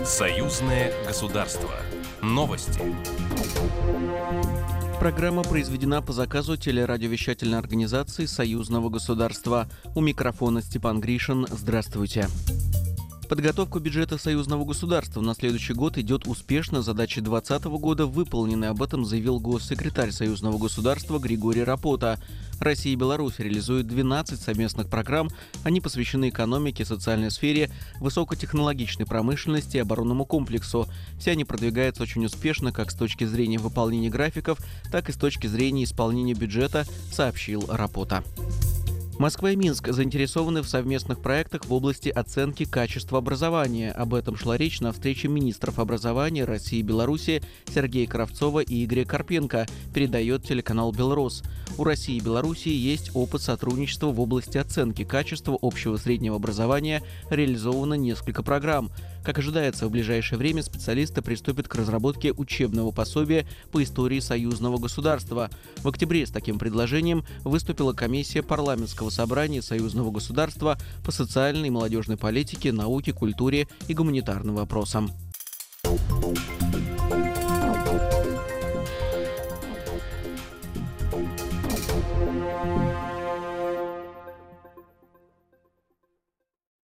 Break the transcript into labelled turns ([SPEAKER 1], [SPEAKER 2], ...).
[SPEAKER 1] Союзное государство. Новости.
[SPEAKER 2] Программа произведена по заказу телерадиовещательной организации Союзного государства. У микрофона Степан Гришин. Здравствуйте. Подготовка бюджета Союзного государства на следующий год идет успешно. Задачи 2020 года выполнены. Об этом заявил госсекретарь Союзного государства Григорий Рапота. Россия и Беларусь реализуют 12 совместных программ. Они посвящены экономике, социальной сфере, высокотехнологичной промышленности и оборонному комплексу. Все они продвигаются очень успешно как с точки зрения выполнения графиков, так и с точки зрения исполнения бюджета, сообщил Рапота. Москва и Минск заинтересованы в совместных проектах в области оценки качества образования. Об этом шла речь на встрече министров образования России и Беларуси Сергея Кравцова и Игоря Карпенко, передает телеканал «Белрос». У России и Беларуси есть опыт сотрудничества в области оценки качества общего среднего образования, реализовано несколько программ. Как ожидается, в ближайшее время специалисты приступят к разработке учебного пособия по истории союзного государства. В октябре с таким предложением выступила комиссия парламентского собрания союзного государства по социальной и молодежной политике, науке, культуре и гуманитарным вопросам.